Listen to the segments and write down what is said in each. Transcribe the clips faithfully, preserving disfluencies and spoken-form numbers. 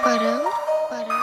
Парам, парам,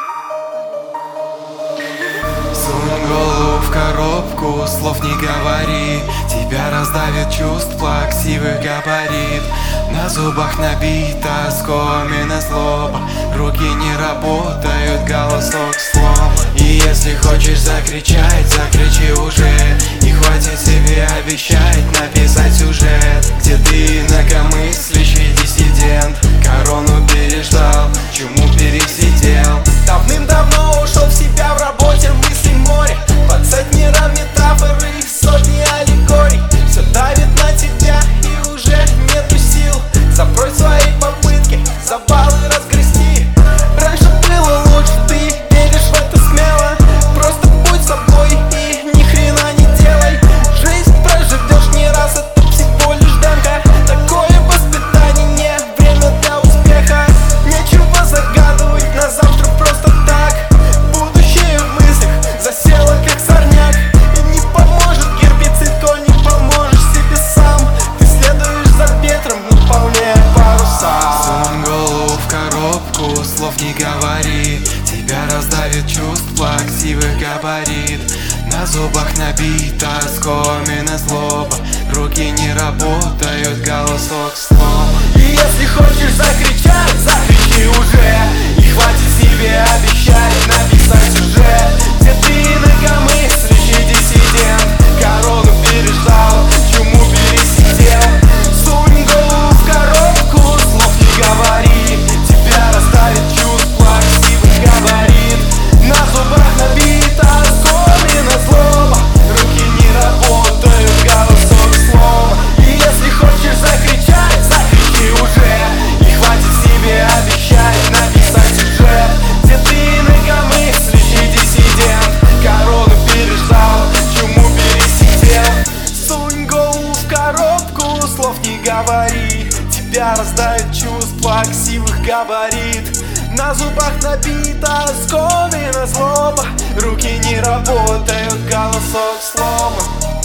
Сунь голову в коробку, слов не говори. Тебя раздавит чувств плаксивых габарит. На зубах набита скомина злоба. Руки не работают, голосок слом. И если хочешь закричать, закричи уже. И хватит себе обещать написать сюжет, где ты инакомыслящий диссидент. Корону переждал, чуму пересидел. Давным-давно ушел в себя, в работе мыслей море. Под сотнером метафоры и сотни аллегорий. Все давит на тебя и уже нету сил. Закрой свои попытки, за баллы разгрести. Раньше было лучше, ты веришь в это смело. Просто будь собой и ни хрена не делай. Жизнь проживешь не раз, это всего лишь демка. Такое воспитание не время для успеха. Нечего загадывать на завтра просто так. Будущее в мыслях засело как сорняк. И не поможет гербицид, то не поможешь себе сам. Ты следуешь за ветром, наполняя паруса. Сунь голову в коробку, слов не говори. Тебя раздавит чувств плаксивых габарит. На зубах набита скомина злоба. Руки не работают, голосок слом. И если хочешь закричать, закричи уже. И хватит себе обещать написать сюжет, где ты инакомыслящий диссидент. Корону переждал, чуму пересидел. Сунь голову в коробку, слов не говори. Тебя раздавит чувств плаксивых габарит. На зубах набита скомина злоба. Руки не работают, голосок слом. И если хочешь закричать, закричи уже. И хватит себе обещать написать сюжет, где ты инакомыслящий диссидент. Корону переждал, чуму пересидел. Сунь голову в коробку, слов не говори. Тебя раздавит чувств плаксивых габарит. На зубах набита скомина злоба. Руки не работают, голосок слома.